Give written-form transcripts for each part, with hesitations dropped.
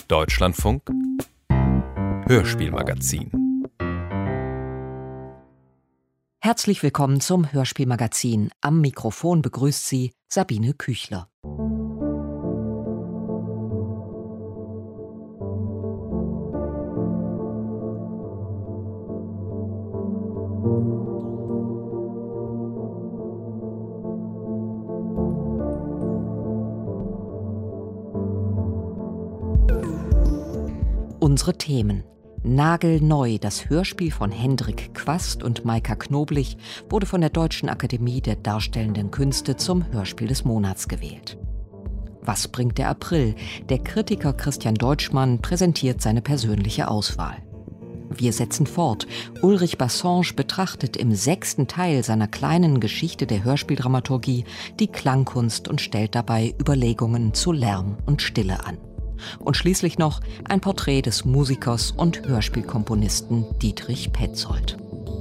Deutschlandfunk Hörspielmagazin. Herzlich willkommen zum Hörspielmagazin. Am Mikrofon begrüßt Sie Sabine Küchler. Unsere Themen. Nagelneu, das Hörspiel von Hendrik Quast und Maika Knoblich, wurde von der Deutschen Akademie der Darstellenden Künste zum Hörspiel des Monats gewählt. Was bringt der April? Der Kritiker Christian Deutschmann präsentiert seine persönliche Auswahl. Wir setzen fort. Ulrich Bassange betrachtet im 6. Teil seiner kleinen Geschichte der Hörspieldramaturgie die Klangkunst und stellt dabei Überlegungen zu Lärm und Stille an. Und schließlich noch ein Porträt des Musikers und Hörspielkomponisten Dietrich Petzold.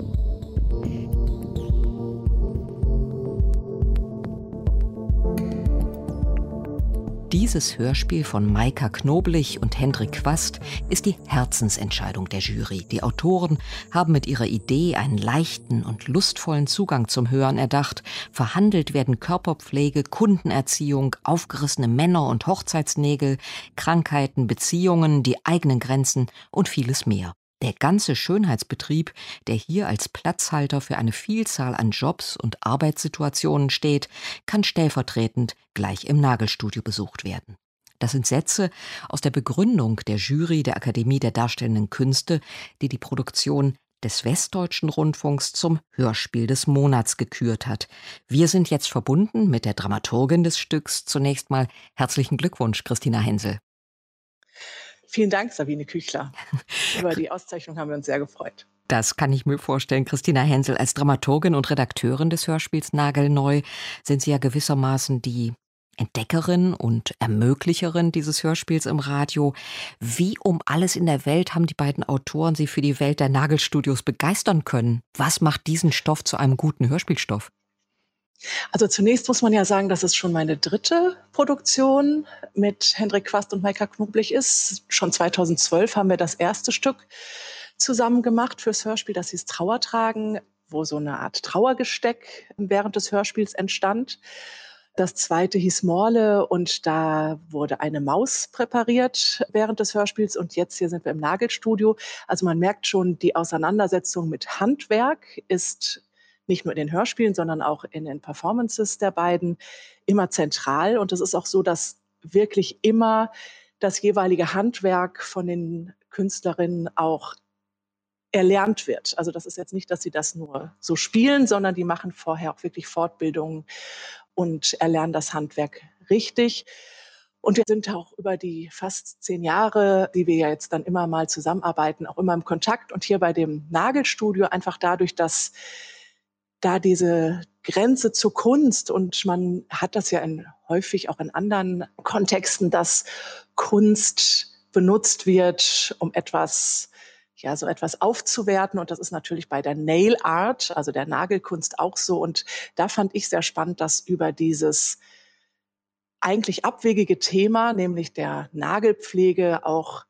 Dieses Hörspiel von Maika Knoblich und Hendrik Quast ist die Herzensentscheidung der Jury. Die Autoren haben mit ihrer Idee einen leichten und lustvollen Zugang zum Hören erdacht. Verhandelt werden Körperpflege, Kundenerziehung, aufgerissene Männer- und Hochzeitsnägel, Krankheiten, Beziehungen, die eigenen Grenzen und vieles mehr. Der ganze Schönheitsbetrieb, der hier als Platzhalter für eine Vielzahl an Jobs und Arbeitssituationen steht, kann stellvertretend gleich im Nagelstudio besucht werden. Das sind Sätze aus der Begründung der Jury der Akademie der Darstellenden Künste, die die Produktion des Westdeutschen Rundfunks zum Hörspiel des Monats gekürt hat. Wir sind jetzt verbunden mit der Dramaturgin des Stücks. Zunächst mal herzlichen Glückwunsch, Christina Hensel. Vielen Dank, Sabine Küchler. Über die Auszeichnung haben wir uns sehr gefreut. Das kann ich mir vorstellen. Christina Hensel, als Dramaturgin und Redakteurin des Hörspiels Nagelneu sind Sie ja gewissermaßen die Entdeckerin und Ermöglicherin dieses Hörspiels im Radio. Wie um alles in der Welt haben die beiden Autoren Sie für die Welt der Nagelstudios begeistern können? Was macht diesen Stoff zu einem guten Hörspielstoff? Also zunächst muss man ja sagen, dass es schon meine 3. Produktion mit Hendrik Quast und Maika Knoblich ist. Schon 2012 haben wir das erste Stück zusammen gemacht fürs Hörspiel, das hieß Trauertragen, wo so eine Art Trauergesteck während des Hörspiels entstand. Das zweite hieß Morle und da wurde eine Maus präpariert während des Hörspiels und jetzt hier sind wir im Nagelstudio. Also man merkt schon, die Auseinandersetzung mit Handwerk ist nicht nur in den Hörspielen, sondern auch in den Performances der beiden immer zentral. Und es ist auch so, dass wirklich immer das jeweilige Handwerk von den Künstlerinnen auch erlernt wird. Also das ist jetzt nicht, dass sie das nur so spielen, sondern die machen vorher auch wirklich Fortbildungen und erlernen das Handwerk richtig. Und wir sind auch über die fast 10 Jahre, die wir ja jetzt dann immer mal zusammenarbeiten, auch immer im Kontakt. Und hier bei dem Nagelstudio einfach dadurch, dass da diese Grenze zur Kunst und man hat das ja häufig auch in anderen Kontexten, dass Kunst benutzt wird, um etwas aufzuwerten und das ist natürlich bei der Nail Art, also der Nagelkunst auch so und da fand ich sehr spannend, dass über dieses eigentlich abwegige Thema, nämlich der Nagelpflege, auch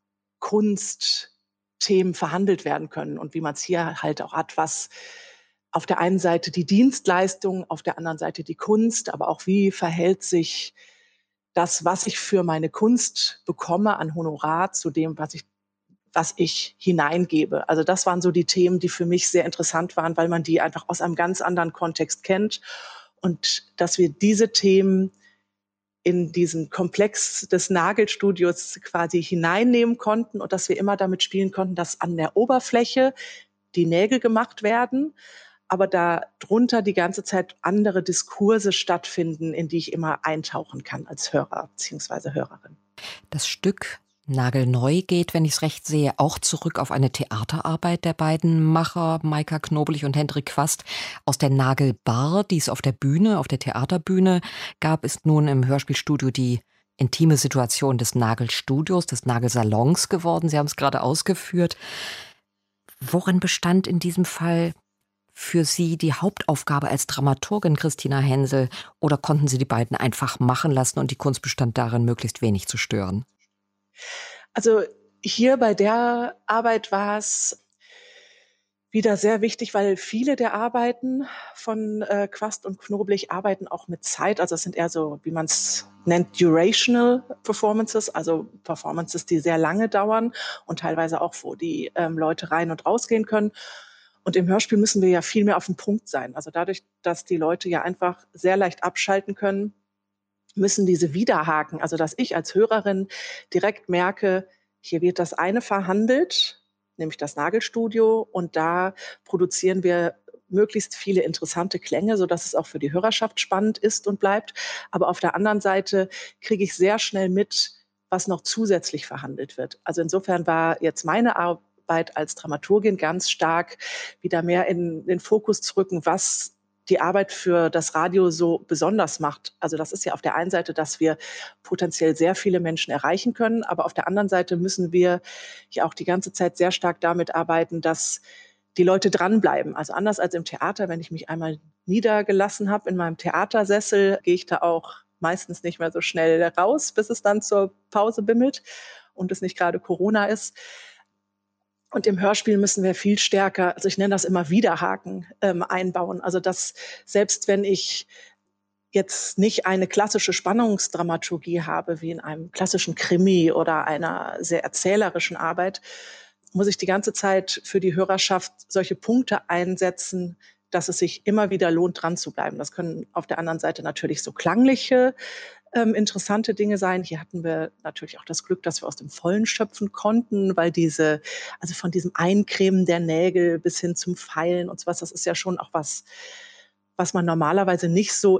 Kunstthemen verhandelt werden können und wie man es hier halt auch hat, was auf der einen Seite die Dienstleistung, auf der anderen Seite die Kunst, aber auch wie verhält sich das, was ich für meine Kunst bekomme an Honorar zu dem, was ich hineingebe. Also das waren so die Themen, die für mich sehr interessant waren, weil man die einfach aus einem ganz anderen Kontext kennt und dass wir diese Themen in diesen Komplex des Nagelstudios quasi hineinnehmen konnten und dass wir immer damit spielen konnten, dass an der Oberfläche die Nägel gemacht werden, aber da drunter die ganze Zeit andere Diskurse stattfinden, in die ich immer eintauchen kann als Hörer bzw. Hörerin. Das Stück Nagelneu geht, wenn ich es recht sehe, auch zurück auf eine Theaterarbeit der beiden Macher, Maika Knoblich und Hendrik Quast, aus der Nagelbar, die es auf der Bühne, auf der Theaterbühne gab, ist nun im Hörspielstudio die intime Situation des Nagelstudios, des Nagelsalons geworden. Sie haben es gerade ausgeführt. Worin bestand in diesem Fall für Sie die Hauptaufgabe als Dramaturgin, Christina Hensel, oder konnten Sie die beiden einfach machen lassen und die Kunst bestand darin, möglichst wenig zu stören? Also hier bei der Arbeit war es wieder sehr wichtig, weil viele der Arbeiten von Quast und Knoblich arbeiten auch mit Zeit. Also es sind eher so, wie man es nennt, durational Performances, also Performances, die sehr lange dauern und teilweise auch, wo die Leute rein und rausgehen können. Und im Hörspiel müssen wir ja viel mehr auf den Punkt sein. Also dadurch, dass die Leute ja einfach sehr leicht abschalten können, müssen diese Widerhaken, also dass ich als Hörerin direkt merke, hier wird das eine verhandelt, nämlich das Nagelstudio, und da produzieren wir möglichst viele interessante Klänge, sodass es auch für die Hörerschaft spannend ist und bleibt. Aber auf der anderen Seite kriege ich sehr schnell mit, was noch zusätzlich verhandelt wird. Also insofern war jetzt meine Arbeit als Dramaturgin ganz stark wieder mehr in den Fokus zu rücken, was die Arbeit für das Radio so besonders macht. Also das ist ja auf der einen Seite, dass wir potenziell sehr viele Menschen erreichen können, aber auf der anderen Seite müssen wir ja auch die ganze Zeit sehr stark damit arbeiten, dass die Leute dranbleiben. Also anders als im Theater, wenn ich mich einmal niedergelassen habe in meinem Theatersessel, gehe ich da auch meistens nicht mehr so schnell raus, bis es dann zur Pause bimmelt und es nicht gerade Corona ist. Und im Hörspiel müssen wir viel stärker, also ich nenne das immer Widerhaken, einbauen. Also dass selbst wenn ich jetzt nicht eine klassische Spannungsdramaturgie habe, wie in einem klassischen Krimi oder einer sehr erzählerischen Arbeit, muss ich die ganze Zeit für die Hörerschaft solche Punkte einsetzen, dass es sich immer wieder lohnt, dran zu bleiben. Das können auf der anderen Seite natürlich so klangliche interessante Dinge sein. Hier hatten wir natürlich auch das Glück, dass wir aus dem Vollen schöpfen konnten, weil also von diesem Eincremen der Nägel bis hin zum Feilen und so was, das ist ja schon auch was man normalerweise nicht so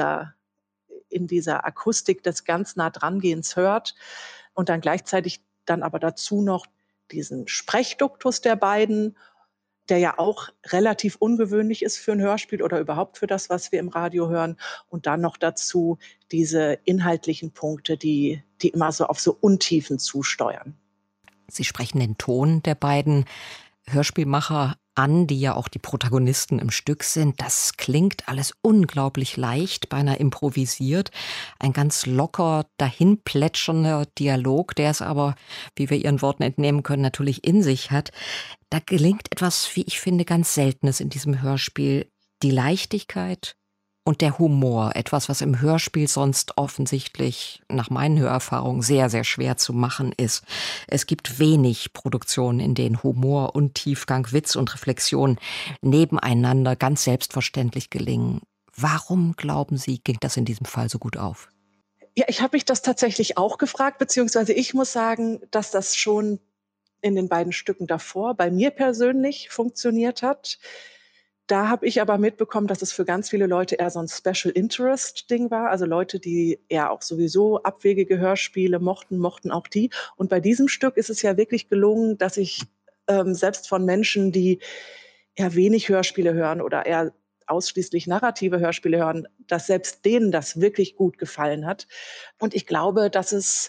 in dieser Akustik des ganz nah drangehens hört. Und dann gleichzeitig dann aber dazu noch diesen Sprechduktus der beiden, der ja auch relativ ungewöhnlich ist für ein Hörspiel oder überhaupt für das, was wir im Radio hören. Und dann noch dazu diese inhaltlichen Punkte, die immer so auf so Untiefen zusteuern. Sie sprechen den Ton der beiden Hörspielmacher an, die ja auch die Protagonisten im Stück sind. Das klingt alles unglaublich leicht, beinahe improvisiert. Ein ganz locker dahinplätschernder Dialog, der es aber, wie wir Ihren Worten entnehmen können, natürlich in sich hat. Da gelingt etwas, wie ich finde, ganz Seltenes in diesem Hörspiel. Die Leichtigkeit und der Humor. Etwas, was im Hörspiel sonst offensichtlich nach meinen Hörerfahrungen sehr, sehr schwer zu machen ist. Es gibt wenig Produktionen, in denen Humor und Tiefgang, Witz und Reflexion nebeneinander ganz selbstverständlich gelingen. Warum, glauben Sie, ging das in diesem Fall so gut auf? Ja, ich habe mich das tatsächlich auch gefragt, beziehungsweise ich muss sagen, dass das schon in den beiden Stücken davor bei mir persönlich funktioniert hat. Da habe ich aber mitbekommen, dass es für ganz viele Leute eher so ein Special Interest Ding war. Also Leute, die eher auch sowieso abwegige Hörspiele mochten auch die. Und bei diesem Stück ist es ja wirklich gelungen, dass ich selbst von Menschen, die eher wenig Hörspiele hören oder eher ausschließlich narrative Hörspiele hören, dass selbst denen das wirklich gut gefallen hat. Und ich glaube, dass es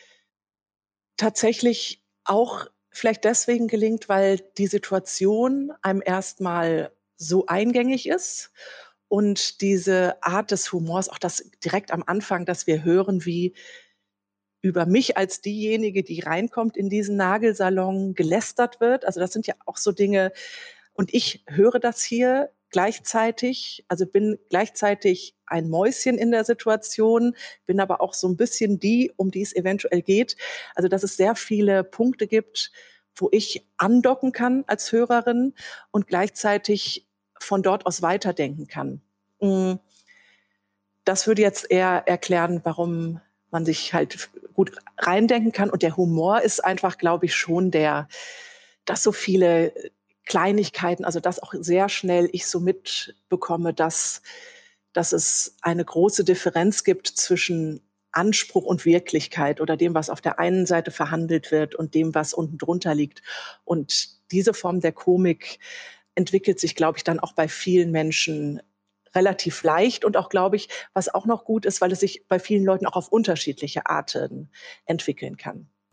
tatsächlich auch vielleicht deswegen gelingt, weil die Situation einem erstmal so eingängig ist und diese Art des Humors, auch das direkt am Anfang, dass wir hören, wie über mich als diejenige, die reinkommt in diesen Nagelsalon, gelästert wird. Also das sind ja auch so Dinge, und ich höre das hier gleichzeitig, also bin gleichzeitig ein Mäuschen in der Situation, bin aber auch so ein bisschen die, um die es eventuell geht. Also, dass es sehr viele Punkte gibt, wo ich andocken kann als Hörerin und gleichzeitig von dort aus weiterdenken kann. Hm, das würde jetzt eher erklären, warum man sich halt gut reindenken kann. Und der Humor ist einfach, glaube ich, schon dass so viele Kleinigkeiten, also dass auch sehr schnell ich so mitbekomme, dass es eine große Differenz gibt zwischen Anspruch und Wirklichkeit oder dem, was auf der einen Seite verhandelt wird und dem, was unten drunter liegt. Und diese Form der Komik entwickelt sich, glaube ich, dann auch bei vielen Menschen relativ leicht und auch, glaube ich, was auch noch gut ist, weil es sich bei vielen Leuten auch auf unterschiedliche Arten entwickeln kann.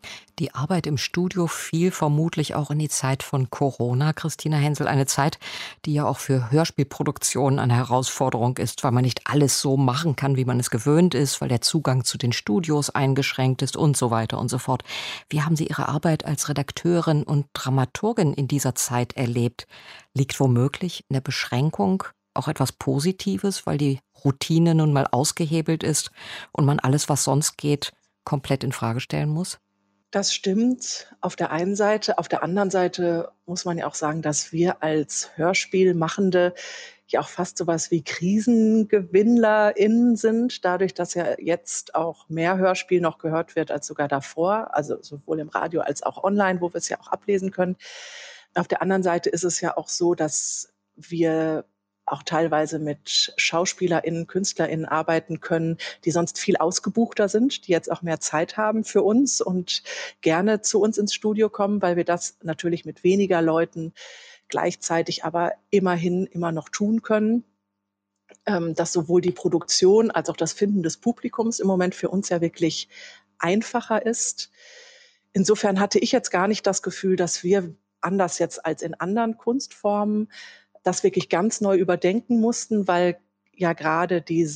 Die Arbeit im Studio fiel vermutlich auch in die Zeit von Corona, Christina Hensel. Eine Zeit, die ja auch für Hörspielproduktionen eine Herausforderung ist, weil man nicht alles so machen kann, wie man es gewöhnt ist, weil der Zugang zu den Studios eingeschränkt ist und so weiter und so fort. Wie haben Sie Ihre Arbeit als Redakteurin und Dramaturgin in dieser Zeit erlebt? Liegt womöglich in der Beschränkung auch etwas Positives, weil die Routine nun mal ausgehebelt ist und man alles, was sonst geht, komplett in Frage stellen muss? Das stimmt auf der einen Seite. Auf der anderen Seite muss man ja auch sagen, dass wir als Hörspielmachende ja auch fast so was wie KrisengewinnlerInnen sind, dadurch, dass ja jetzt auch mehr Hörspiel noch gehört wird als sogar davor, also sowohl im Radio als auch online, wo wir es ja auch ablesen können. Auf der anderen Seite ist es ja auch so, dass wir auch teilweise mit SchauspielerInnen, KünstlerInnen arbeiten können, die sonst viel ausgebuchter sind, die jetzt auch mehr Zeit haben für uns und gerne zu uns ins Studio kommen, weil wir das natürlich mit weniger Leuten gleichzeitig aber immerhin immer noch tun können. Dass sowohl die Produktion als auch das Finden des Publikums im Moment für uns ja wirklich einfacher ist. Insofern hatte ich jetzt gar nicht das Gefühl, dass wir anders jetzt als in anderen Kunstformen das wirklich ganz neu überdenken mussten, weil ja gerade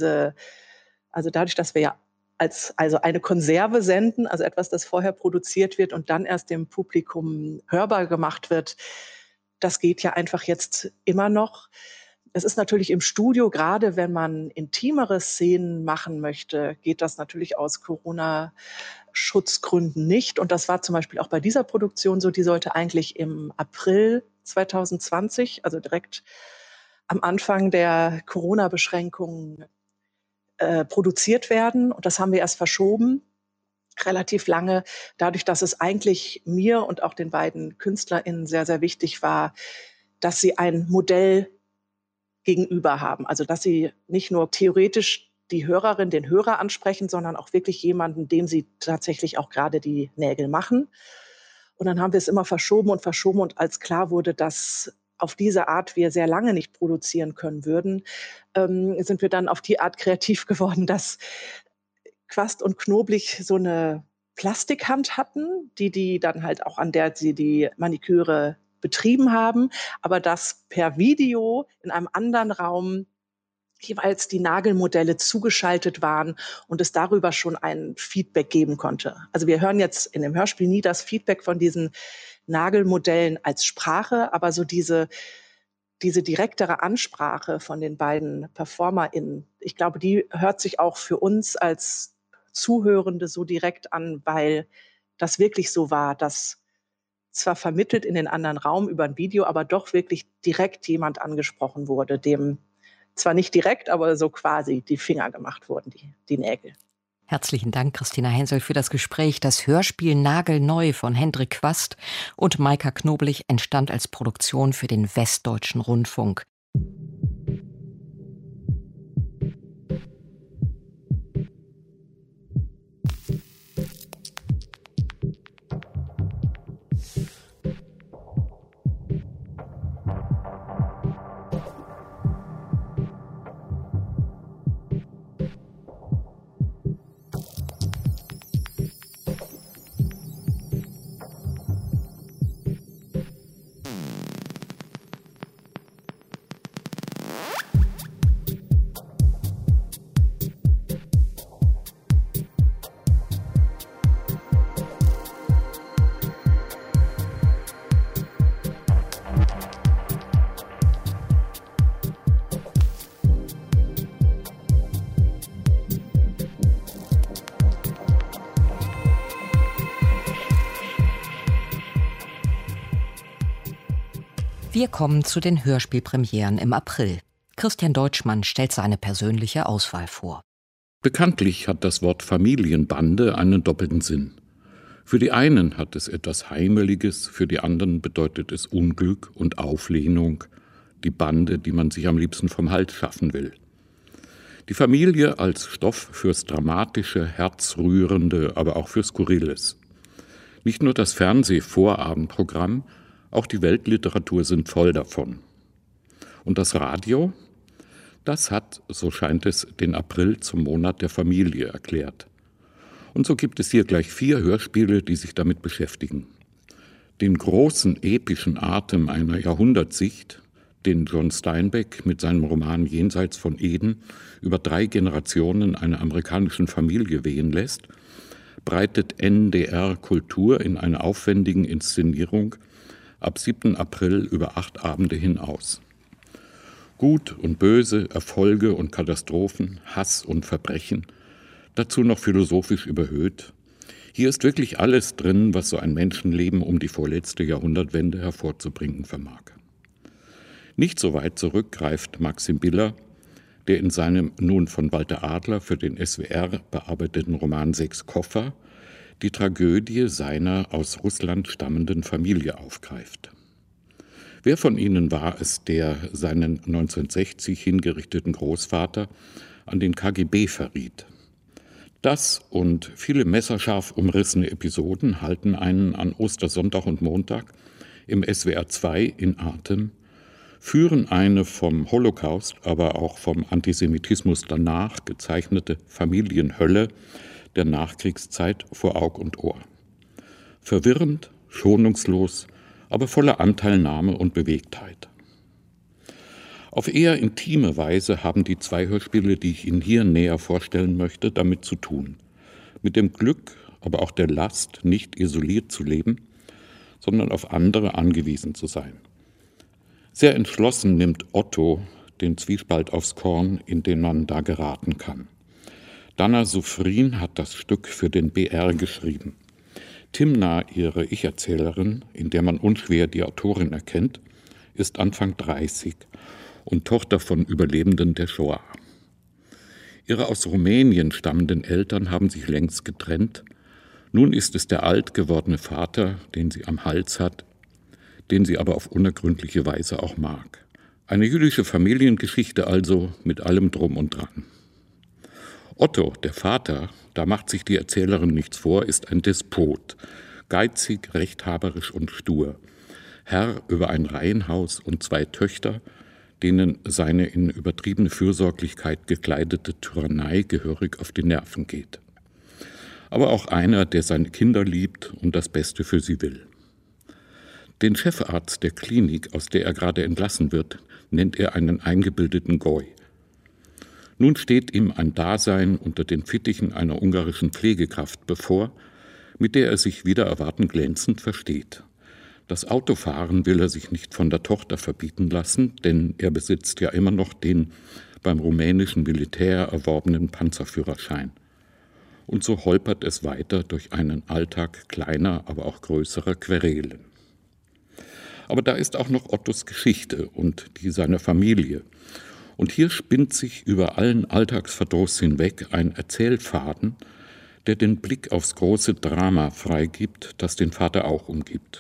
also dadurch, dass wir ja also eine Konserve senden, also etwas, das vorher produziert wird und dann erst dem Publikum hörbar gemacht wird, das geht ja einfach jetzt immer noch. Es ist natürlich im Studio, gerade wenn man intimere Szenen machen möchte, geht das natürlich aus Corona-Schutzgründen nicht. Und das war zum Beispiel auch bei dieser Produktion so, die sollte eigentlich im April 2020, also direkt am Anfang der Corona-Beschränkungen, produziert werden. Und das haben wir erst verschoben, relativ lange, dadurch, dass es eigentlich mir und auch den beiden KünstlerInnen sehr, sehr wichtig war, dass sie ein Modell gegenüber haben. Also dass sie nicht nur theoretisch die Hörerin, den Hörer ansprechen, sondern auch wirklich jemanden, dem sie tatsächlich auch gerade die Nägel machen. Und dann haben wir es immer verschoben und als klar wurde, dass auf diese Art wir sehr lange nicht produzieren können würden, sind wir dann auf die Art kreativ geworden, dass Quast und Knoblich so eine Plastikhand hatten, die dann halt auch an der sie die Maniküre betrieben haben, aber dass per Video in einem anderen Raum jeweils die Nagelmodelle zugeschaltet waren und es darüber schon ein Feedback geben konnte. Also wir hören jetzt in dem Hörspiel nie das Feedback von diesen Nagelmodellen als Sprache, aber so diese direktere Ansprache von den beiden PerformerInnen, ich glaube, die hört sich auch für uns als Zuhörende so direkt an, weil das wirklich so war, dass zwar vermittelt in den anderen Raum über ein Video, aber doch wirklich direkt jemand angesprochen wurde, dem zwar nicht direkt, aber so quasi die Finger gemacht wurden, die Nägel. Herzlichen Dank, Christina Hensel, für das Gespräch. Das Hörspiel Nagelneu von Hendrik Quast und Maika Knoblich entstand als Produktion für den Westdeutschen Rundfunk. Wir kommen zu den Hörspielpremieren im April. Christian Deutschmann stellt seine persönliche Auswahl vor. Bekanntlich hat das Wort Familienbande einen doppelten Sinn. Für die einen hat es etwas Heimeliges, für die anderen bedeutet es Unglück und Auflehnung, die Bande, die man sich am liebsten vom Hals schaffen will. Die Familie als Stoff fürs Dramatische, Herzrührende, aber auch für Skurriles. Nicht nur das Fernsehvorabendprogramm, auch die Weltliteratur sind voll davon. Und das Radio? Das hat, so scheint es, den April zum Monat der Familie erklärt. Und so gibt es hier gleich 4 Hörspiele, die sich damit beschäftigen. Den großen epischen Atem einer Jahrhundertsicht, den John Steinbeck mit seinem Roman Jenseits von Eden über 3 Generationen einer amerikanischen Familie wehen lässt, breitet NDR Kultur in einer aufwendigen Inszenierung ab 7. April über 8 Abende hin aus. Gut und Böse, Erfolge und Katastrophen, Hass und Verbrechen, dazu noch philosophisch überhöht. Hier ist wirklich alles drin, was so ein Menschenleben um die vorletzte Jahrhundertwende hervorzubringen vermag. Nicht so weit zurück greift Maxim Biller, der in seinem nun von Walter Adler für den SWR bearbeiteten Roman 6 Koffer die Tragödie seiner aus Russland stammenden Familie aufgreift. Wer von ihnen war es, der seinen 1960 hingerichteten Großvater an den KGB verriet? Das und viele messerscharf umrissene Episoden halten einen an Ostersonntag und Montag im SWR 2 in Atem, führen eine vom Holocaust, aber auch vom Antisemitismus danach gezeichnete Familienhölle der Nachkriegszeit vor Aug und Ohr. Verwirrend, schonungslos, aber voller Anteilnahme und Bewegtheit. Auf eher intime Weise haben die 2 Hörspiele, die ich Ihnen hier näher vorstellen möchte, damit zu tun. Mit dem Glück, aber auch der Last, nicht isoliert zu leben, sondern auf andere angewiesen zu sein. Sehr entschlossen nimmt Otto den Zwiespalt aufs Korn, in den man da geraten kann. Dana Soufrin hat das Stück für den BR geschrieben. Timna, ihre Ich-Erzählerin, in der man unschwer die Autorin erkennt, ist Anfang 30 und Tochter von Überlebenden der Shoah. Ihre aus Rumänien stammenden Eltern haben sich längst getrennt. Nun ist es der alt gewordene Vater, den sie am Hals hat, den sie aber auf unergründliche Weise auch mag. Eine jüdische Familiengeschichte also mit allem Drum und Dran. Otto, der Vater, da macht sich die Erzählerin nichts vor, ist ein Despot, geizig, rechthaberisch und stur, Herr über ein Reihenhaus und 2 Töchter, denen seine in übertriebene Fürsorglichkeit gekleidete Tyrannei gehörig auf die Nerven geht. Aber auch einer, der seine Kinder liebt und das Beste für sie will. Den Chefarzt der Klinik, aus der er gerade entlassen wird, nennt er einen eingebildeten Goi. Nun steht ihm ein Dasein unter den Fittichen einer ungarischen Pflegekraft bevor, mit der er sich wider Erwarten glänzend versteht. Das Autofahren will er sich nicht von der Tochter verbieten lassen, denn er besitzt ja immer noch den beim rumänischen Militär erworbenen Panzerführerschein. Und so holpert es weiter durch einen Alltag kleiner, aber auch größerer Querelen. Aber da ist auch noch Ottos Geschichte und die seiner Familie. Und hier spinnt sich über allen Alltagsverdruss hinweg ein Erzählfaden, der den Blick aufs große Drama freigibt, das den Vater auch umgibt.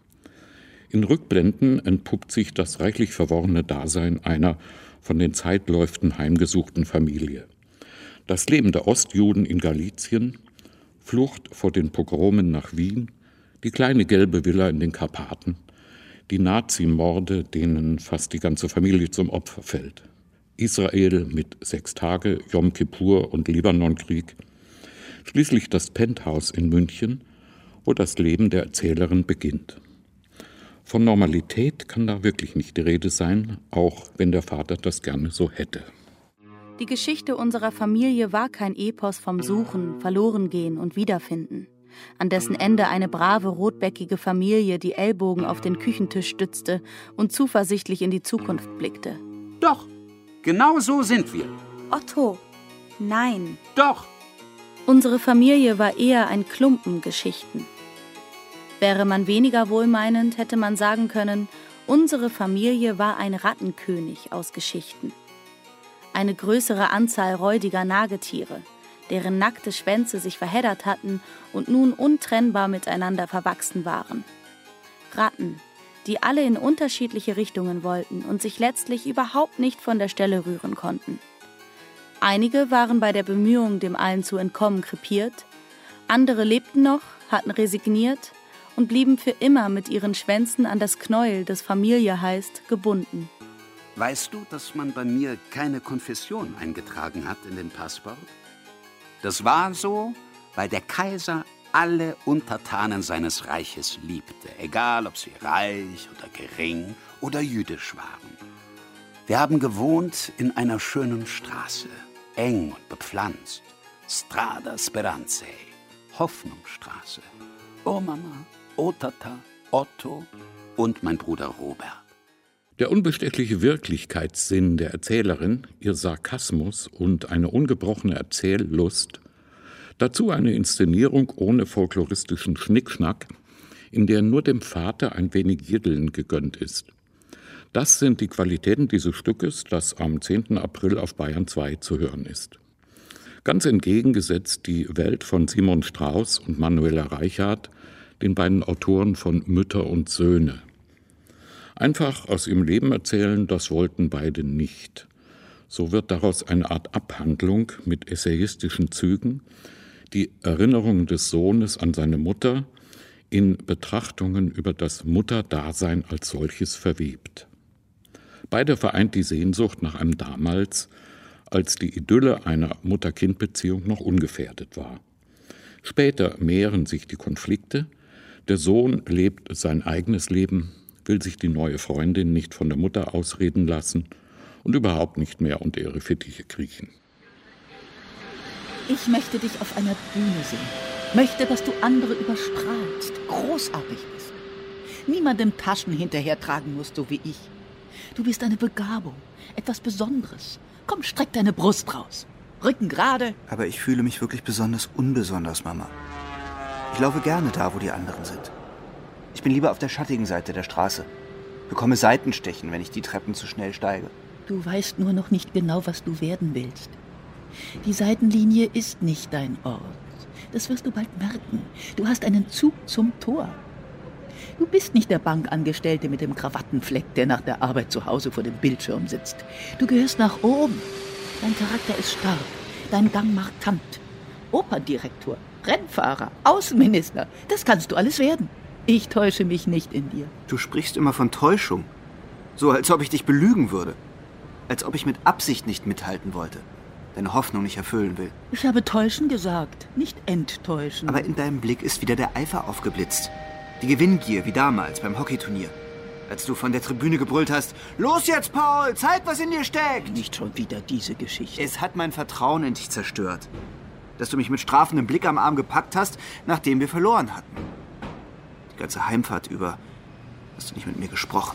In Rückblenden entpuppt sich das reichlich verworrene Dasein einer von den Zeitläuften heimgesuchten Familie. Das Leben der Ostjuden in Galizien, Flucht vor den Pogromen nach Wien, die kleine gelbe Villa in den Karpaten, die Nazimorde, denen fast die ganze Familie zum Opfer fällt. Israel mit 6 Tage, Jom Kippur und Libanonkrieg. Schließlich das Penthouse in München, wo das Leben der Erzählerin beginnt. Von Normalität kann da wirklich nicht die Rede sein, auch wenn der Vater das gerne so hätte. Die Geschichte unserer Familie war kein Epos vom Suchen, Verlorengehen und Wiederfinden, an dessen Ende eine brave, rotbäckige Familie die Ellbogen auf den Küchentisch stützte und zuversichtlich in die Zukunft blickte. Doch, genau so sind wir. Otto, nein. Doch. Unsere Familie war eher ein Klumpen Geschichten. Wäre man weniger wohlmeinend, hätte man sagen können, unsere Familie war ein Rattenkönig aus Geschichten. Eine größere Anzahl räudiger Nagetiere, deren nackte Schwänze sich verheddert hatten und nun untrennbar miteinander verwachsen waren. Ratten, die alle in unterschiedliche Richtungen wollten und sich letztlich überhaupt nicht von der Stelle rühren konnten. Einige waren bei der Bemühung, dem allen zu entkommen, krepiert, andere lebten noch, hatten resigniert und blieben für immer mit ihren Schwänzen an das Knäuel, das Familie heißt, gebunden. Weißt du, dass man bei mir keine Konfession eingetragen hat in den Passport? Das war so, weil der Kaiser alle Untertanen seines Reiches liebte, egal ob sie reich oder gering oder jüdisch waren. Wir haben gewohnt in einer schönen Straße, eng und bepflanzt, Strada Speranzae, Hoffnungsstraße. Oh Mama, oh Tata, Otto und mein Bruder Robert. Der unbestechliche Wirklichkeitssinn der Erzählerin, ihr Sarkasmus und eine ungebrochene Erzähllust, dazu eine Inszenierung ohne folkloristischen Schnickschnack, in der nur dem Vater ein wenig Jiddeln gegönnt ist. Das sind die Qualitäten dieses Stückes, das am 10. April auf Bayern 2 zu hören ist. Ganz entgegengesetzt die Welt von Simon Strauß und Manuela Reichardt, den beiden Autoren von Mütter und Söhne. Einfach aus ihrem Leben erzählen, das wollten beide nicht. So wird daraus eine Art Abhandlung mit essayistischen Zügen, die Erinnerungen des Sohnes an seine Mutter in Betrachtungen über das Mutterdasein als solches verwebt. Beide vereint die Sehnsucht nach einem damals, als die Idylle einer Mutter-Kind-Beziehung noch ungefährdet war. Später mehren sich die Konflikte, der Sohn lebt sein eigenes Leben, will sich die neue Freundin nicht von der Mutter ausreden lassen und überhaupt nicht mehr unter ihre Fittiche kriechen. Ich möchte dich auf einer Bühne sehen. Möchte, dass du andere überstrahlst, großartig bist. Niemandem Taschen hinterhertragen musst, so wie ich. Du bist eine Begabung, etwas Besonderes. Komm, streck deine Brust raus. Rücken gerade. Aber ich fühle mich wirklich besonders unbesonders, Mama. Ich laufe gerne da, wo die anderen sind. Ich bin lieber auf der schattigen Seite der Straße. Bekomme Seitenstechen, wenn ich die Treppen zu schnell steige. Du weißt nur noch nicht genau, was du werden willst. Die Seitenlinie ist nicht dein Ort. Das wirst du bald merken. Du hast einen Zug zum Tor. Du bist nicht der Bankangestellte mit dem Krawattenfleck, der nach der Arbeit zu Hause vor dem Bildschirm sitzt. Du gehörst nach oben. Dein Charakter ist stark, dein Gang markant. Operndirektor, Rennfahrer, Außenminister, das kannst du alles werden. Ich täusche mich nicht in dir. Du sprichst immer von Täuschung. So, als ob ich dich belügen würde. Als ob ich mit Absicht nicht mithalten wollte. Deine Hoffnung nicht erfüllen will. Ich habe täuschen gesagt, nicht enttäuschen. Aber in deinem Blick ist wieder der Eifer aufgeblitzt. Die Gewinngier, wie damals beim Hockeyturnier. Als du von der Tribüne gebrüllt hast, los jetzt, Paul, zeig, was in dir steckt. Nicht schon wieder diese Geschichte. Es hat mein Vertrauen in dich zerstört. Dass du mich mit strafendem Blick am Arm gepackt hast, nachdem wir verloren hatten. Die ganze Heimfahrt über hast du nicht mit mir gesprochen.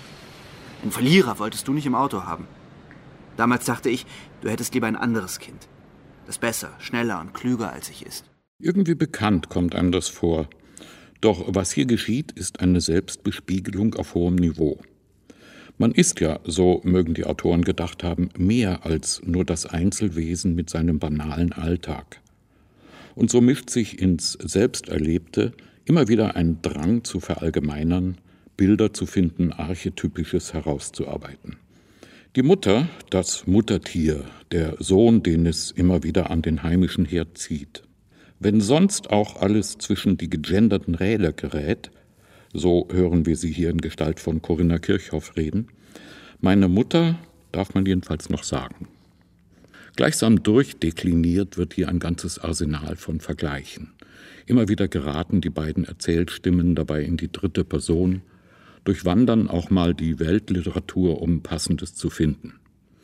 Einen Verlierer wolltest du nicht im Auto haben. Damals dachte ich, du hättest lieber ein anderes Kind. Das besser, schneller und klüger als ich ist. Irgendwie bekannt kommt einem das vor. Doch was hier geschieht, ist eine Selbstbespiegelung auf hohem Niveau. Man ist ja, so mögen die Autoren gedacht haben, mehr als nur das Einzelwesen mit seinem banalen Alltag. Und so mischt sich ins Selbsterlebte immer wieder ein Drang zu verallgemeinern, Bilder zu finden, Archetypisches herauszuarbeiten. Die Mutter, das Muttertier, der Sohn, den es immer wieder an den heimischen Herd zieht. Wenn sonst auch alles zwischen die gegenderten Räder gerät, so hören wir sie hier in Gestalt von Corinna Kirchhoff reden, meine Mutter darf man jedenfalls noch sagen. Gleichsam durchdekliniert wird hier ein ganzes Arsenal von Vergleichen. Immer wieder geraten die beiden Erzählstimmen dabei in die dritte Person, durchwandern auch mal die Weltliteratur, um Passendes zu finden.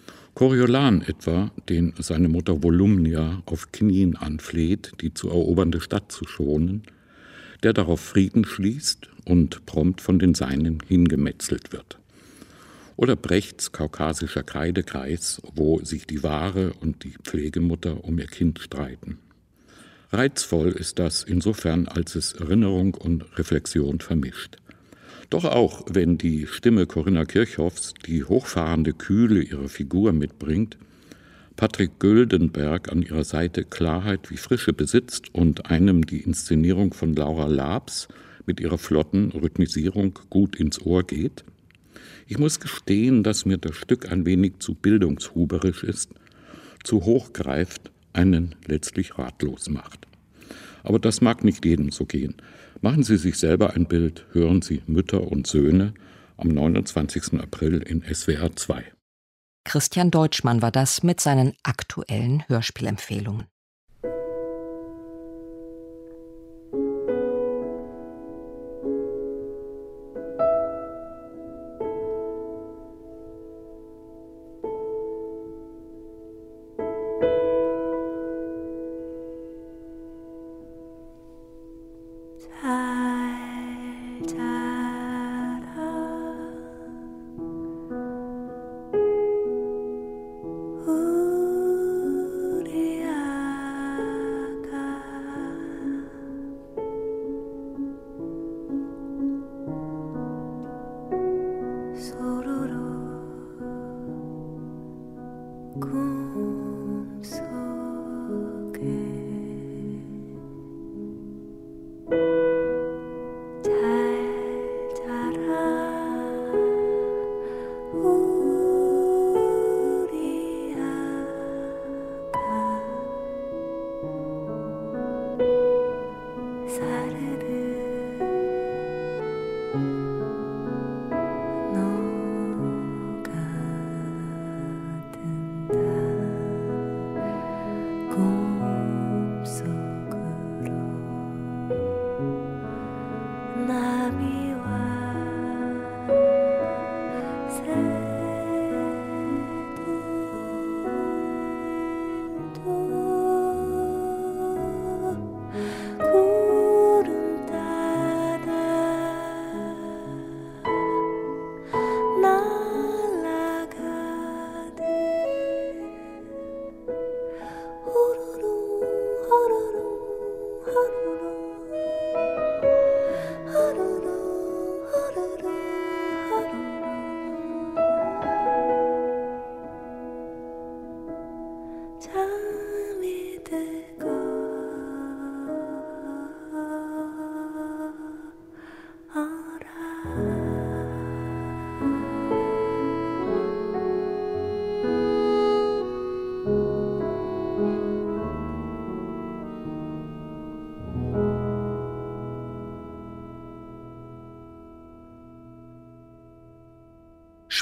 Coriolan etwa, den seine Mutter Volumnia auf Knien anfleht, die zu erobernde Stadt zu schonen, der darauf Frieden schließt und prompt von den Seinen hingemetzelt wird. Oder Brechts kaukasischer Kreidekreis, wo sich die Wahre und die Pflegemutter um ihr Kind streiten. Reizvoll ist das insofern, als es Erinnerung und Reflexion vermischt. Doch auch, wenn die Stimme Corinna Kirchhoffs die hochfahrende Kühle ihrer Figur mitbringt, Patrick Güldenberg an ihrer Seite Klarheit wie Frische besitzt und einem die Inszenierung von Laura Laabs mit ihrer flotten Rhythmisierung gut ins Ohr geht. Ich muss gestehen, dass mir das Stück ein wenig zu bildungshuberisch ist, zu hoch greift, einen letztlich ratlos macht. Aber das mag nicht jedem so gehen. Machen Sie sich selber ein Bild, hören Sie Mütter und Söhne am 29. April in SWR 2. Christian Deutschmann war das mit seinen aktuellen Hörspielempfehlungen.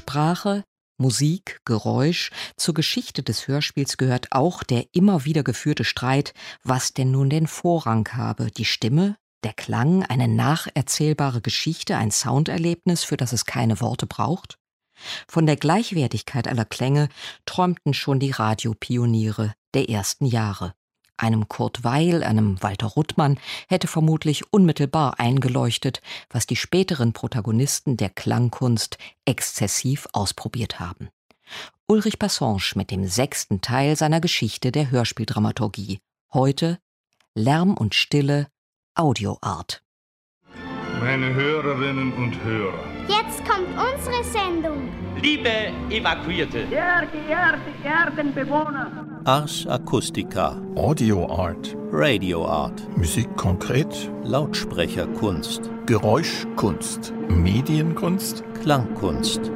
Sprache, Musik, Geräusch, zur Geschichte des Hörspiels gehört auch der immer wieder geführte Streit, was denn nun den Vorrang habe, die Stimme, der Klang, eine nacherzählbare Geschichte, ein Sounderlebnis, für das es keine Worte braucht? Von der Gleichwertigkeit aller Klänge träumten schon die Radiopioniere der ersten Jahre. Einem Kurt Weil, einem Walter Ruttmann hätte vermutlich unmittelbar eingeleuchtet, was die späteren Protagonisten der Klangkunst exzessiv ausprobiert haben. Ulrich Bassange mit dem 6. Teil seiner Geschichte der Hörspieldramaturgie. Heute Lärm und Stille, Audioart. Meine Hörerinnen und Hörer. Jetzt kommt unsere Sendung. Liebe Evakuierte. Sehr geehrte Erdenbewohner. Ars Acustica. Audioart. Radioart. Musik konkret. Lautsprecherkunst. Geräuschkunst. Medienkunst. Klangkunst.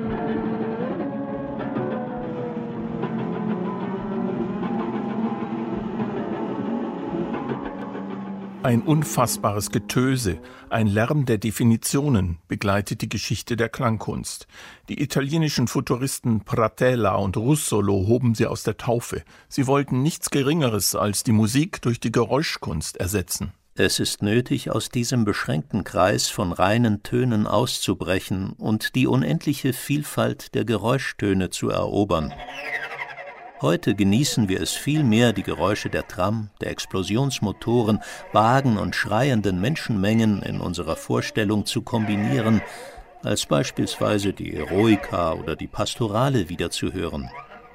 Ein unfassbares Getöse, ein Lärm der Definitionen begleitet die Geschichte der Klangkunst. Die italienischen Futuristen Pratella und Russolo hoben sie aus der Taufe. Sie wollten nichts Geringeres als die Musik durch die Geräuschkunst ersetzen. Es ist nötig, aus diesem beschränkten Kreis von reinen Tönen auszubrechen und die unendliche Vielfalt der Geräuschtöne zu erobern. Heute genießen wir es vielmehr, die Geräusche der Tram, der Explosionsmotoren, Wagen und schreienden Menschenmengen in unserer Vorstellung zu kombinieren, als beispielsweise die Eroica oder die Pastorale wiederzuhören.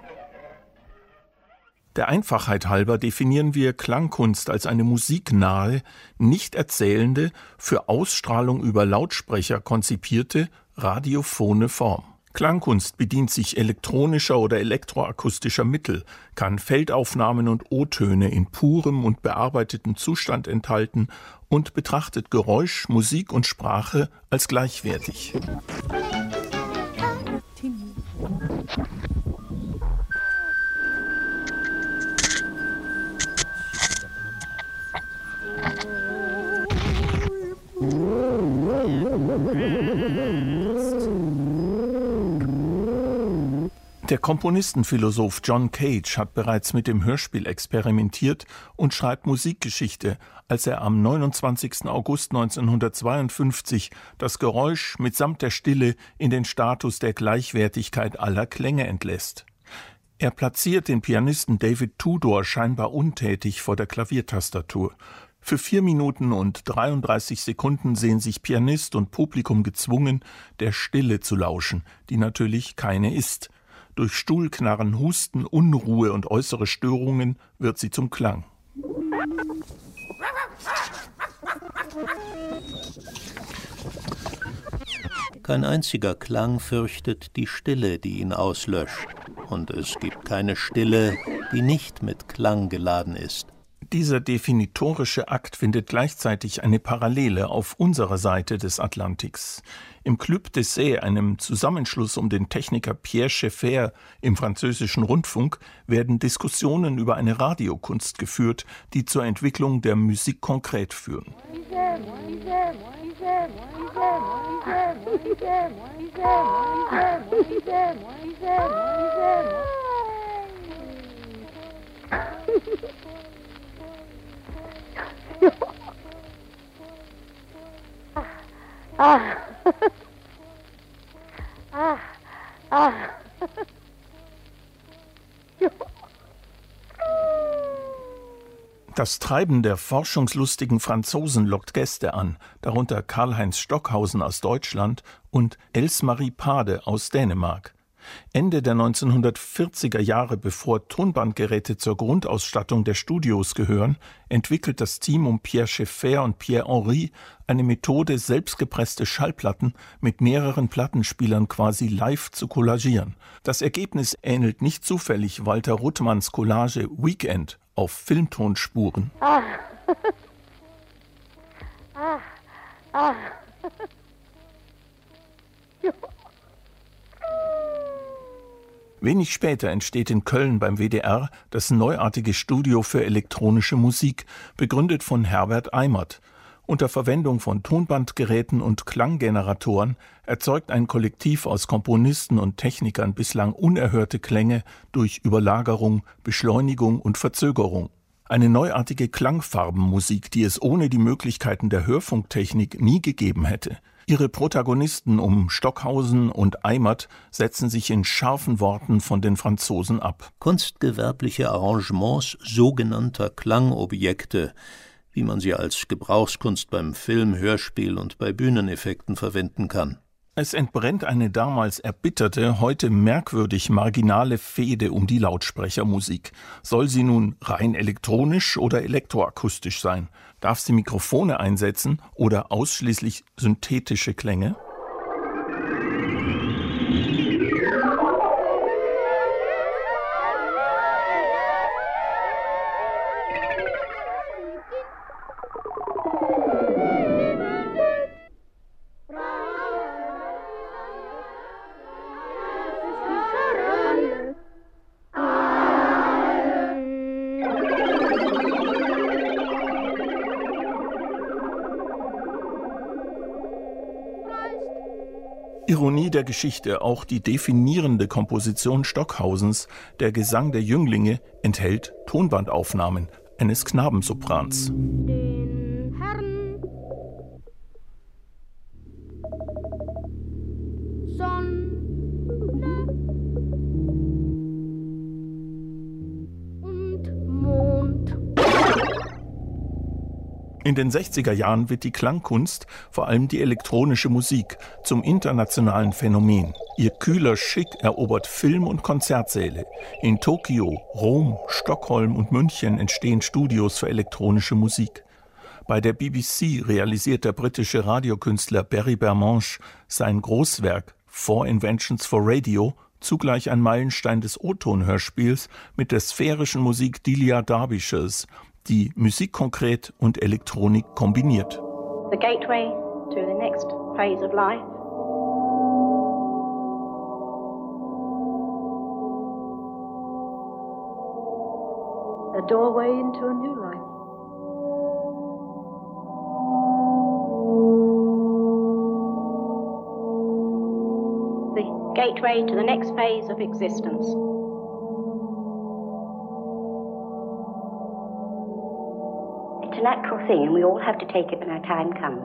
Der Einfachheit halber definieren wir Klangkunst als eine musiknahe, nicht erzählende, für Ausstrahlung über Lautsprecher konzipierte, radiophone Form. Klangkunst bedient sich elektronischer oder elektroakustischer Mittel, kann Feldaufnahmen und O-Töne in purem und bearbeiteten Zustand enthalten und betrachtet Geräusch, Musik und Sprache als gleichwertig. Der Komponistenphilosoph John Cage hat bereits mit dem Hörspiel experimentiert und schreibt Musikgeschichte, als er am 29. August 1952 das Geräusch mitsamt der Stille in den Status der Gleichwertigkeit aller Klänge entlässt. Er platziert den Pianisten David Tudor scheinbar untätig vor der Klaviertastatur. Für 4 Minuten und 33 Sekunden sehen sich Pianist und Publikum gezwungen, der Stille zu lauschen, die natürlich keine ist. Durch Stuhlknarren, Husten, Unruhe und äußere Störungen wird sie zum Klang. Kein einziger Klang fürchtet die Stille, die ihn auslöscht. Und es gibt keine Stille, die nicht mit Klang geladen ist. Dieser definitorische Akt findet gleichzeitig eine Parallele auf unserer Seite des Atlantiks. Im Club d'Essai, einem Zusammenschluss um den Techniker Pierre Schaeffer im französischen Rundfunk, werden Diskussionen über eine Radiokunst geführt, die zur Entwicklung der Musik konkret führen. Das Treiben der forschungslustigen Franzosen lockt Gäste an, darunter Karl-Heinz Stockhausen aus Deutschland und Else-Marie Pade aus Dänemark. Ende der 1940er Jahre, bevor Tonbandgeräte zur Grundausstattung der Studios gehören, entwickelt das Team um Pierre Schaeffer und Pierre Henry eine Methode, selbstgepresste Schallplatten mit mehreren Plattenspielern quasi live zu collagieren. Das Ergebnis ähnelt nicht zufällig Walter Ruttmanns Collage Weekend auf Filmtonspuren. Wenig später entsteht in Köln beim WDR das neuartige Studio für elektronische Musik, begründet von Herbert Eimert. Unter Verwendung von Tonbandgeräten und Klanggeneratoren erzeugt ein Kollektiv aus Komponisten und Technikern bislang unerhörte Klänge durch Überlagerung, Beschleunigung und Verzögerung. Eine neuartige Klangfarbenmusik, die es ohne die Möglichkeiten der Hörfunktechnik nie gegeben hätte. Ihre Protagonisten um Stockhausen und Eimert setzen sich in scharfen Worten von den Franzosen ab. Kunstgewerbliche Arrangements sogenannter Klangobjekte, wie man sie als Gebrauchskunst beim Film, Hörspiel und bei Bühneneffekten verwenden kann. Es entbrennt eine damals erbitterte, heute merkwürdig marginale Fehde um die Lautsprechermusik. Soll sie nun rein elektronisch oder elektroakustisch sein? Darf sie Mikrofone einsetzen oder ausschließlich synthetische Klänge? Ironie der Geschichte, auch die definierende Komposition Stockhausens, der Gesang der Jünglinge, enthält Tonbandaufnahmen eines Knabensoprans. Den Herrn Sonne und Mond. In den 60er Jahren wird die Klangkunst, vor allem die elektronische Musik, zum internationalen Phänomen. Ihr kühler Schick erobert Film- und Konzertsäle. In Tokio, Rom, Stockholm und München entstehen Studios für elektronische Musik. Bei der BBC realisiert der britische Radiokünstler Barry Bermanche sein Großwerk Four Inventions for Radio, zugleich ein Meilenstein des O-Ton-Hörspiels mit der sphärischen Musik Delia Derbishers, die Musik konkret und Elektronik kombiniert. The gateway to the next phase of life. A doorway into a new life. The gateway to the next phase of existence. It's a natural thing, and we all have to take it when our time comes.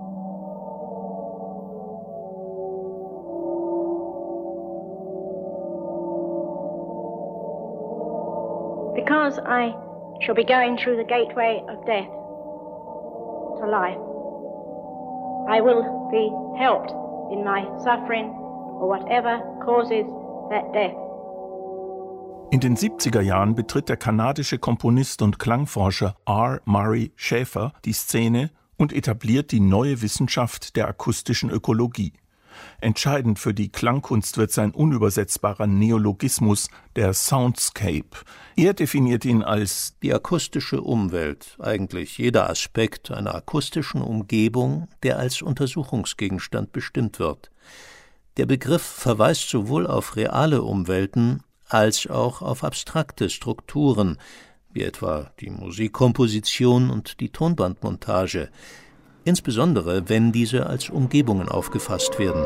Because I shall be going through the gateway of death to life, I will be helped in my suffering or whatever causes that death. In den 70er Jahren betritt der kanadische Komponist und Klangforscher R. Murray Schafer die Szene und etabliert die neue Wissenschaft der akustischen Ökologie. Entscheidend für die Klangkunst wird sein unübersetzbarer Neologismus, der Soundscape. Er definiert ihn als die akustische Umwelt, eigentlich jeder Aspekt einer akustischen Umgebung, der als Untersuchungsgegenstand bestimmt wird. Der Begriff verweist sowohl auf reale Umwelten als auch auf abstrakte Strukturen, wie etwa die Musikkomposition und die Tonbandmontage, insbesondere wenn diese als Umgebungen aufgefasst werden.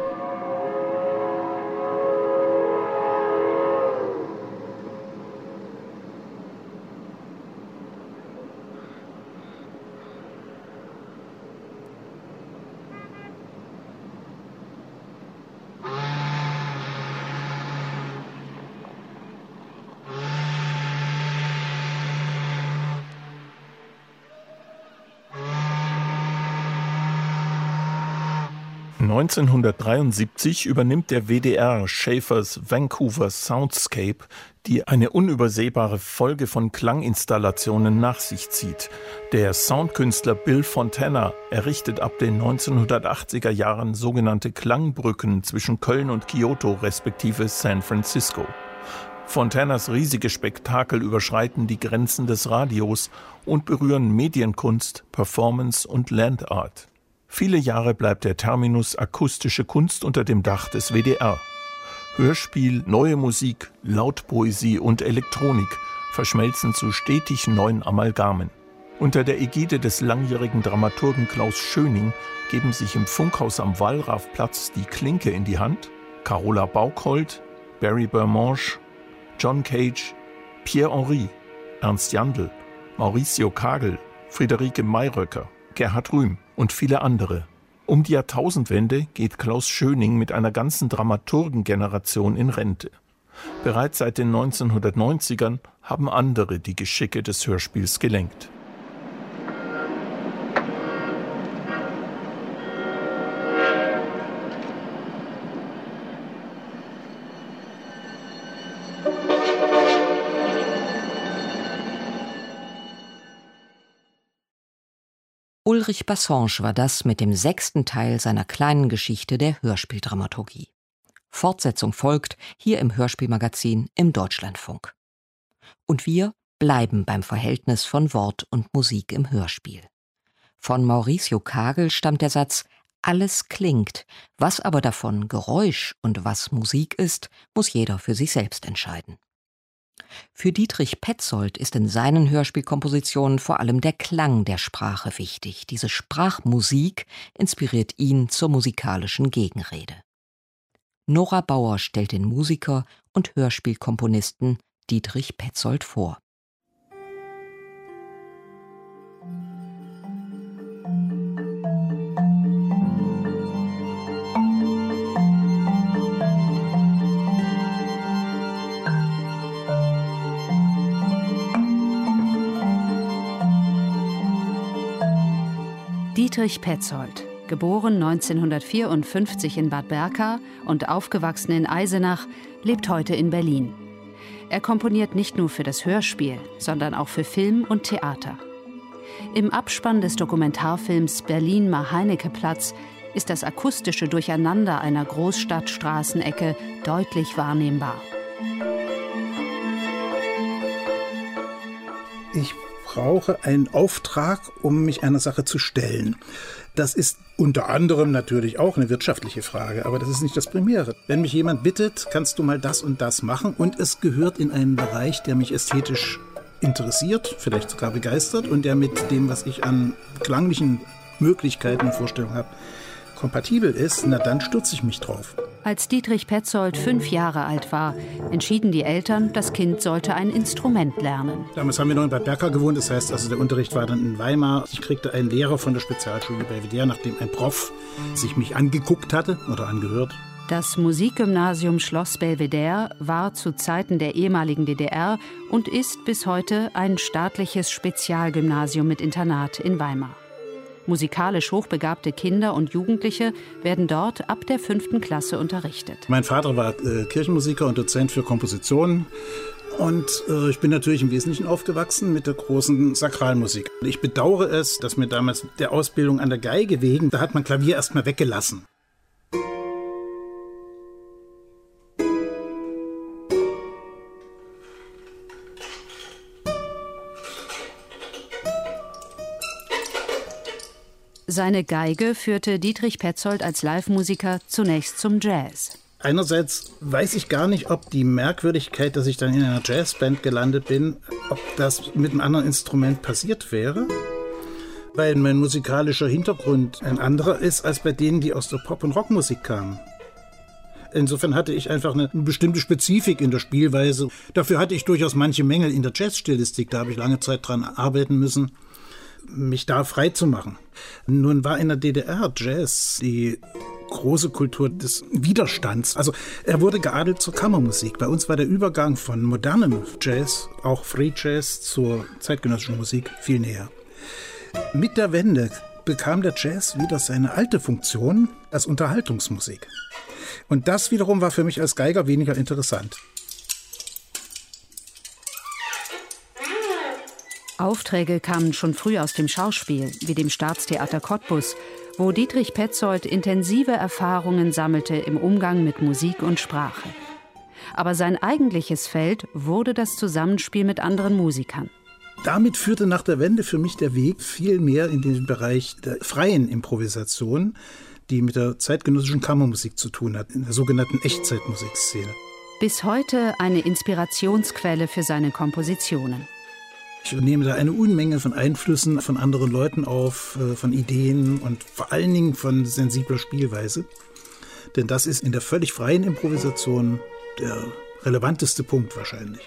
(1973) übernimmt der WDR Schafers Vancouver Soundscape, die eine unübersehbare Folge von Klanginstallationen nach sich zieht. Der Soundkünstler Bill Fontana errichtet ab den 1980er Jahren sogenannte Klangbrücken zwischen Köln und Kyoto respektive San Francisco. Fontanas riesige Spektakel überschreiten die Grenzen des Radios und berühren Medienkunst, Performance und Landart. Viele Jahre bleibt der Terminus akustische Kunst unter dem Dach des WDR. Hörspiel, neue Musik, Lautpoesie und Elektronik verschmelzen zu stetig neuen Amalgamen. Unter der Ägide des langjährigen Dramaturgen Klaus Schöning geben sich im Funkhaus am Wallrafplatz die Klinke in die Hand Carola Baukhold, Barry Bermange, John Cage, Pierre Henry, Ernst Jandl, Mauricio Kagel, Friederike Mayröcker, Gerhard Rühm und viele andere. Um die Jahrtausendwende geht Klaus Schöning mit einer ganzen Dramaturgengeneration in Rente. Bereits seit den 1990ern haben andere die Geschicke des Hörspiels gelenkt. Ulrich Bassange war das mit dem 6. Teil seiner kleinen Geschichte der Hörspieldramaturgie. Fortsetzung folgt hier im Hörspielmagazin im Deutschlandfunk. Und wir bleiben beim Verhältnis von Wort und Musik im Hörspiel. Von Mauricio Kagel stammt der Satz: Alles klingt, was aber davon Geräusch und was Musik ist, muss jeder für sich selbst entscheiden. Für Dietrich Petzold ist in seinen Hörspielkompositionen vor allem der Klang der Sprache wichtig. Diese Sprachmusik inspiriert ihn zur musikalischen Gegenrede. Nora Bauer stellt den Musiker und Hörspielkomponisten Dietrich Petzold vor. Dietrich Petzold, geboren 1954 in Bad Berka und aufgewachsen in Eisenach, lebt heute in Berlin. Er komponiert nicht nur für das Hörspiel, sondern auch für Film und Theater. Im Abspann des Dokumentarfilms Berlin-Mar-Heinecke-Platz ist das akustische Durcheinander einer Großstadtstraßenecke deutlich wahrnehmbar. Ich brauche einen Auftrag, um mich einer Sache zu stellen. Das ist unter anderem natürlich auch eine wirtschaftliche Frage, aber das ist nicht das Primäre. Wenn mich jemand bittet, kannst du mal das und das machen und es gehört in einen Bereich, der mich ästhetisch interessiert, vielleicht sogar begeistert und der mit dem, was ich an klanglichen Möglichkeiten und Vorstellungen habe, kompatibel ist, na dann stürze ich mich drauf. Als Dietrich Petzold 5 Jahre alt war, entschieden die Eltern, das Kind sollte ein Instrument lernen. Damals haben wir noch in Bad Berka gewohnt, das heißt, also der Unterricht war dann in Weimar. Ich kriegte einen Lehrer von der Spezialschule Belvedere, nachdem ein Prof sich mich angeguckt hatte oder angehört. Das Musikgymnasium Schloss Belvedere war zu Zeiten der ehemaligen DDR und ist bis heute ein staatliches Spezialgymnasium mit Internat in Weimar. Musikalisch hochbegabte Kinder und Jugendliche werden dort ab der 5. Klasse unterrichtet. Mein Vater war Kirchenmusiker und Dozent für Komposition. Und ich bin natürlich im Wesentlichen aufgewachsen mit der großen Sakralmusik. Ich bedauere es, dass mir damals der Ausbildung an der Geige wegen, da hat man Klavier erstmal weggelassen. Seine Geige führte Dietrich Petzold als Live-Musiker zunächst zum Jazz. Einerseits weiß ich gar nicht, ob die Merkwürdigkeit, dass ich dann in einer Jazzband gelandet bin, ob das mit einem anderen Instrument passiert wäre. Weil mein musikalischer Hintergrund ein anderer ist als bei denen, die aus der Pop- und Rockmusik kamen. Insofern hatte ich einfach eine bestimmte Spezifik in der Spielweise. Dafür hatte ich durchaus manche Mängel in der Jazzstilistik. Da habe ich lange Zeit dran arbeiten müssen, mich da frei zu machen. Nun war in der DDR Jazz die große Kultur des Widerstands. Also er wurde geadelt zur Kammermusik. Bei uns war der Übergang von modernem Jazz, auch Free Jazz, zur zeitgenössischen Musik viel näher. Mit der Wende bekam der Jazz wieder seine alte Funktion als Unterhaltungsmusik. Und das wiederum war für mich als Geiger weniger interessant. Aufträge kamen schon früh aus dem Schauspiel, wie dem Staatstheater Cottbus, wo Dietrich Petzold intensive Erfahrungen sammelte im Umgang mit Musik und Sprache. Aber sein eigentliches Feld wurde das Zusammenspiel mit anderen Musikern. Damit führte nach der Wende für mich der Weg viel mehr in den Bereich der freien Improvisation, die mit der zeitgenössischen Kammermusik zu tun hat, in der sogenannten Echtzeitmusikszene. Bis heute eine Inspirationsquelle für seine Kompositionen. Ich nehme da eine Unmenge von Einflüssen von anderen Leuten auf, von Ideen und vor allen Dingen von sensibler Spielweise. Denn das ist in der völlig freien Improvisation der relevanteste Punkt wahrscheinlich.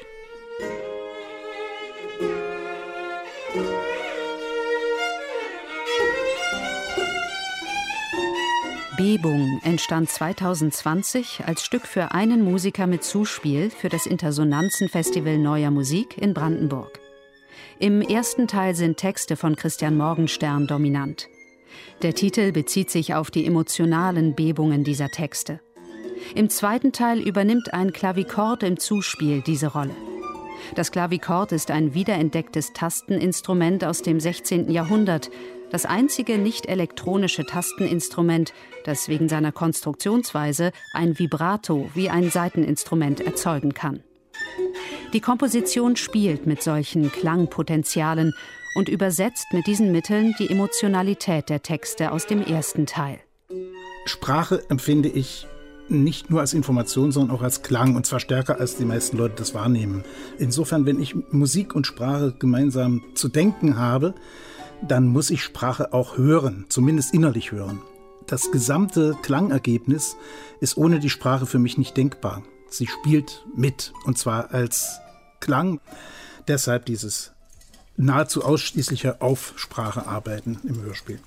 Bebung entstand 2020 als Stück für einen Musiker mit Zuspiel für das Intersonanzen-Festival Neuer Musik in Brandenburg. Im ersten Teil sind Texte von Christian Morgenstern dominant. Der Titel bezieht sich auf die emotionalen Bebungen dieser Texte. Im zweiten Teil übernimmt ein Klavikord im Zuspiel diese Rolle. Das Klavikord ist ein wiederentdecktes Tasteninstrument aus dem 16. Jahrhundert, das einzige nicht elektronische Tasteninstrument, das wegen seiner Konstruktionsweise ein Vibrato wie ein Saiteninstrument erzeugen kann. Die Komposition spielt mit solchen Klangpotenzialen und übersetzt mit diesen Mitteln die Emotionalität der Texte aus dem ersten Teil. Sprache empfinde ich nicht nur als Information, sondern auch als Klang, und zwar stärker, als die meisten Leute das wahrnehmen. Insofern, wenn ich Musik und Sprache gemeinsam zu denken habe, dann muss ich Sprache auch hören, zumindest innerlich hören. Das gesamte Klangergebnis ist ohne die Sprache für mich nicht denkbar. Sie spielt mit, und zwar als Klang. Deshalb dieses nahezu ausschließliche auf Sprache arbeiten im Hörspiel.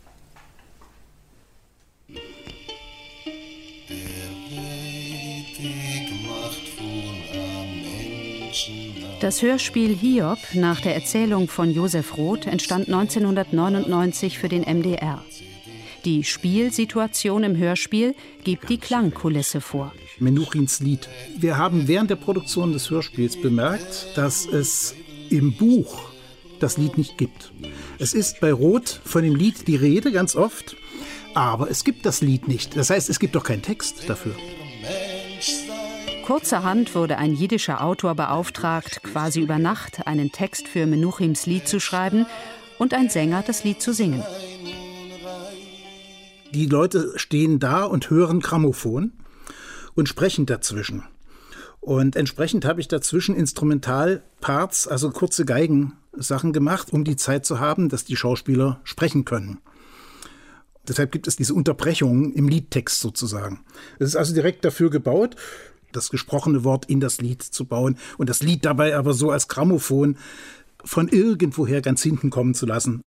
Das Hörspiel Hiob nach der Erzählung von Josef Roth entstand 1999 für den MDR. Die Spielsituation im Hörspiel gibt die Klangkulisse vor. Menuchins Lied. Wir haben während der Produktion des Hörspiels bemerkt, dass es im Buch das Lied nicht gibt. Es ist bei Roth von dem Lied die Rede ganz oft, aber es gibt das Lied nicht. Das heißt, es gibt doch keinen Text dafür. Kurzerhand wurde ein jiddischer Autor beauftragt, quasi über Nacht einen Text für Menuchims Lied zu schreiben und ein Sänger das Lied zu singen. Die Leute stehen da und hören Grammophon und sprechen dazwischen. Und entsprechend habe ich dazwischen Instrumentalparts, also kurze Geigensachen gemacht, um die Zeit zu haben, dass die Schauspieler sprechen können. Deshalb gibt es diese Unterbrechungen im Liedtext sozusagen. Es ist also direkt dafür gebaut, das gesprochene Wort in das Lied zu bauen und das Lied dabei aber so als Grammophon von irgendwoher ganz hinten kommen zu lassen.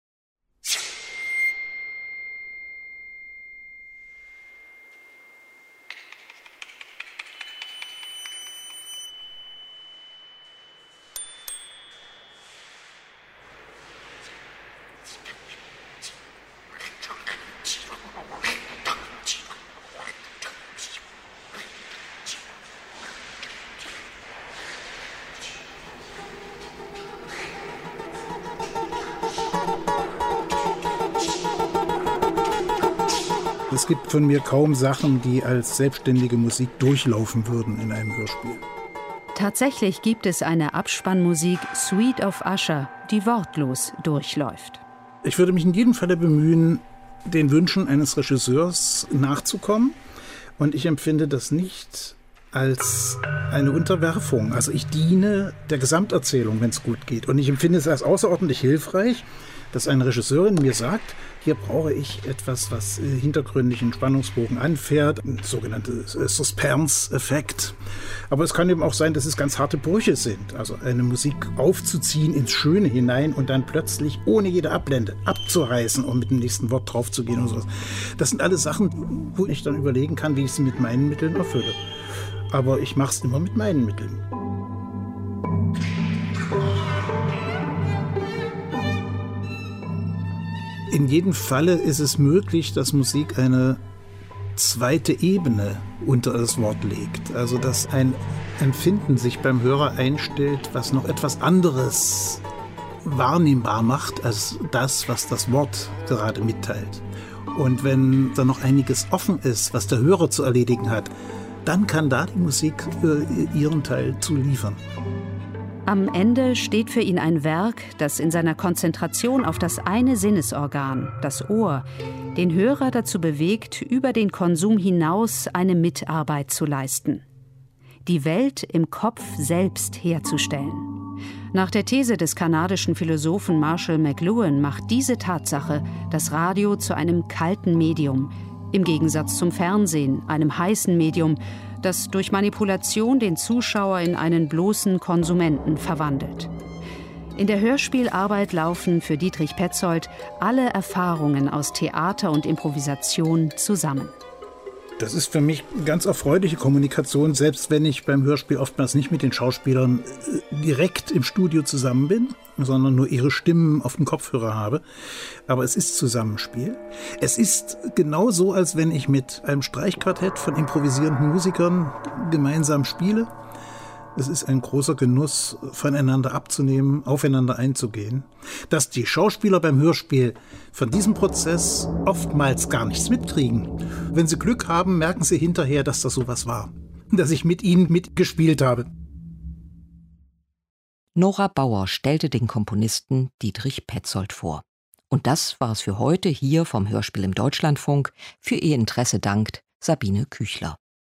Es gibt von mir kaum Sachen, die als selbstständige Musik durchlaufen würden in einem Hörspiel. Tatsächlich gibt es eine Abspannmusik Suite of Usher, die wortlos durchläuft. Ich würde mich in jedem Falle bemühen, den Wünschen eines Regisseurs nachzukommen. Und ich empfinde das nicht als eine Unterwerfung. Also ich diene der Gesamterzählung, wenn es gut geht. Und ich empfinde es als außerordentlich hilfreich, dass eine Regisseurin mir sagt, hier brauche ich etwas, was hintergründigen Spannungsbogen anfährt, ein sogenannter Suspense-Effekt. Aber es kann eben auch sein, dass es ganz harte Brüche sind. Also eine Musik aufzuziehen ins Schöne hinein und dann plötzlich ohne jede Ablende abzureißen und mit dem nächsten Wort draufzugehen und sowas. Das sind alles Sachen, wo ich dann überlegen kann, wie ich sie mit meinen Mitteln erfülle. Aber ich mache es immer mit meinen Mitteln. In jedem Falle ist es möglich, dass Musik eine zweite Ebene unter das Wort legt. Also dass ein Empfinden sich beim Hörer einstellt, was noch etwas anderes wahrnehmbar macht als das, was das Wort gerade mitteilt. Und wenn da noch einiges offen ist, was der Hörer zu erledigen hat, dann kann da die Musik ihren Teil zu liefern. Am Ende steht für ihn ein Werk, das in seiner Konzentration auf das eine Sinnesorgan, das Ohr, den Hörer dazu bewegt, über den Konsum hinaus eine Mitarbeit zu leisten. Die Welt im Kopf selbst herzustellen. Nach der These des kanadischen Philosophen Marshall McLuhan macht diese Tatsache das Radio zu einem kalten Medium, im Gegensatz zum Fernsehen, einem heißen Medium, das durch Manipulation den Zuschauer in einen bloßen Konsumenten verwandelt. In der Hörspielarbeit laufen für Dietrich Petzold alle Erfahrungen aus Theater und Improvisation zusammen. Das ist für mich ganz erfreuliche Kommunikation, selbst wenn ich beim Hörspiel oftmals nicht mit den Schauspielern direkt im Studio zusammen bin, sondern nur ihre Stimmen auf dem Kopfhörer habe. Aber es ist Zusammenspiel. Es ist genauso, als wenn ich mit einem Streichquartett von improvisierenden Musikern gemeinsam spiele. Es ist ein großer Genuss, voneinander abzunehmen, aufeinander einzugehen. Dass die Schauspieler beim Hörspiel von diesem Prozess oftmals gar nichts mitkriegen. Wenn sie Glück haben, merken sie hinterher, dass das sowas war. Dass ich mit ihnen mitgespielt habe. Nora Bauer stellte den Komponisten Dietrich Petzold vor. Und das war es für heute hier vom Hörspiel im Deutschlandfunk. Für Ihr Interesse dankt Sabine Küchler.